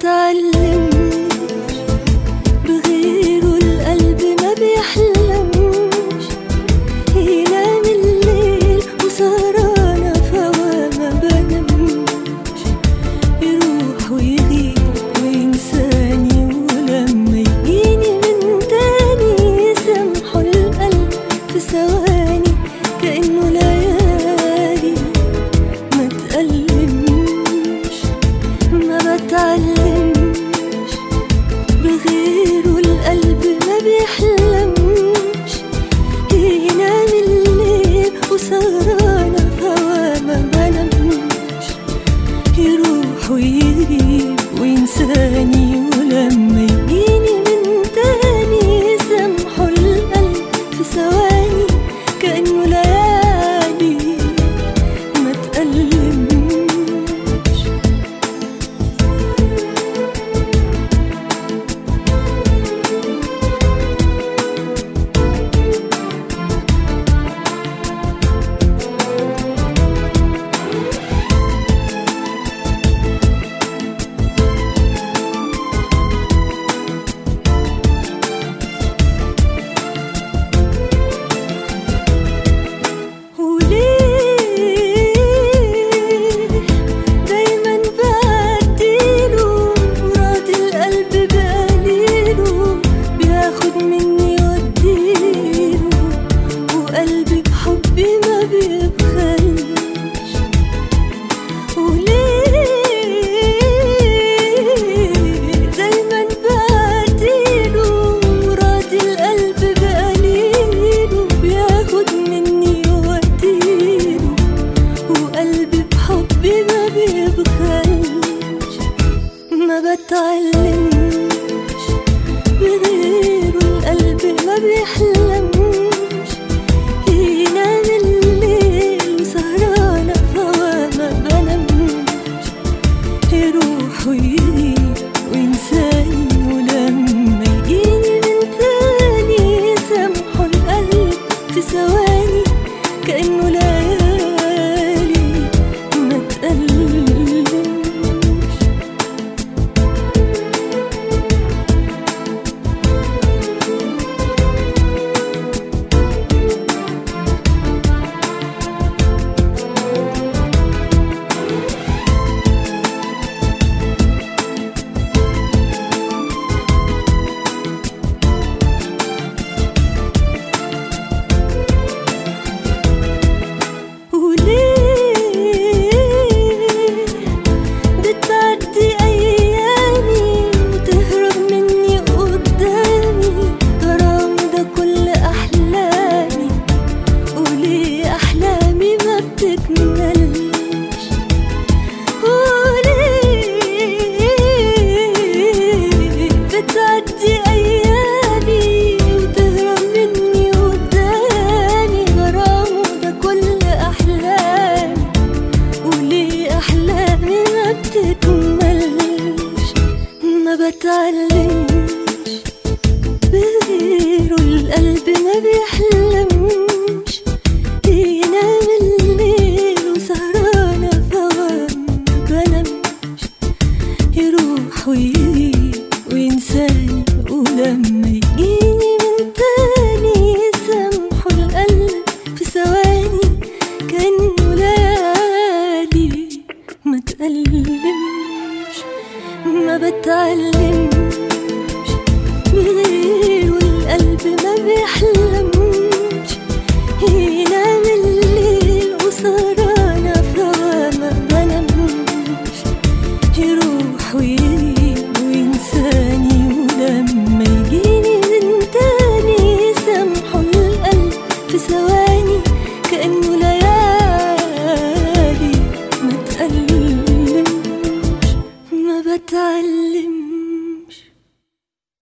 بتعلمش بغيره القلب ما بيحلمش، ينام الليل وسهرانة فوا ما بنامش، يروح ويغيب وينساني ولما يجيني من تاني يسامحه القلب في ثواني كأنه ليالي ما تألمش. ما بتعلمش بغيره القلب ما بيحلمش، ينام الليل وسهرانة فوا ما بنامش، يروح ويغيب وينساني ولما يجيني من تاني يسامحه القلب في ثواني كأنه ليالي ما تألمش. ما بتعلمش بغيره القلب ما بيحلمش، ينام الليل وسهرانة فوا ما بنامش، يروح ويغيب وينساني ولما يجيني من تاني يسامحه القلب في ثواني كأنه ليالي ما تألمش. ما بتعلمش بغيره القلب ما بيحلمش، ينام الليل وسهرانة فوا ما بنامش، يروح ويغيب وينساني ولما يجيني من تاني يسامحه القلب في ثواني كأنه ليالي ما تألمش. ما بتعلمش